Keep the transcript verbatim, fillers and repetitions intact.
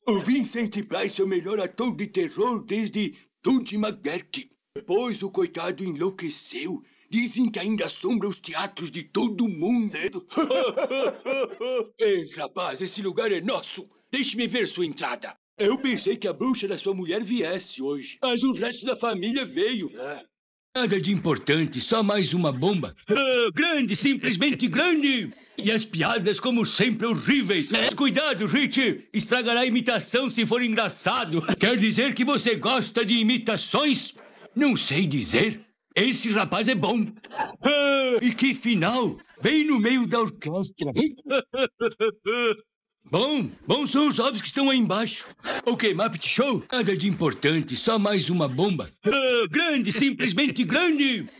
O Vincent Price é o melhor ator de terror desde Dudley McBurk. Depois o coitado enlouqueceu. Dizem que ainda assombra os teatros de todo mundo. Ei, rapaz, esse lugar é nosso. Deixe-me ver sua entrada. Eu pensei que a bruxa da sua mulher viesse hoje, mas o resto da família veio. Nada de importante, só mais uma bomba. Ah, grande, simplesmente grande. E as piadas, como sempre, horríveis. Mas cuidado, Rich. Estragará a imitação se for engraçado. Quer dizer que você gosta de imitações? Não sei dizer. Esse rapaz é bom. Ah, e que final. Bem no meio da orquestra. Bom, bons são os ovos que estão aí embaixo. Ok, Muppet Show? Nada de importante, só mais uma bomba. Ah, grande, simplesmente grande.